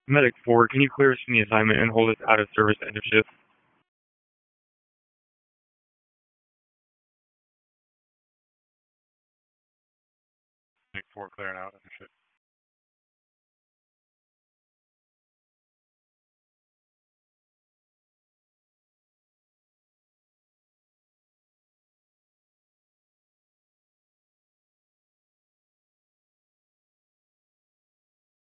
Medic 4, can you clear us from the assignment and hold us out of service end of shift? Medic 4 clearing out end of shift.